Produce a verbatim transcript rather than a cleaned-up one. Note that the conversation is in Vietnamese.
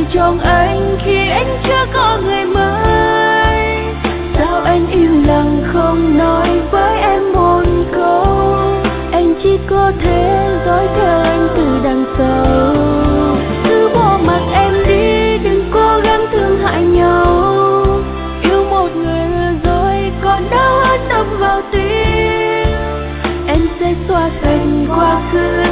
trong anh khi anh chưa có người mới. Sao anh im lặng không nói với em một câu, anh chỉ có thể dõi theo anh từ đằng sau. Cứ bỏ mặc em đi, đừng cố gắng thương hại nhau. Yêu một người rồi còn đau hơn đâm vào tim. Em sẽ xóa sạch quá khứ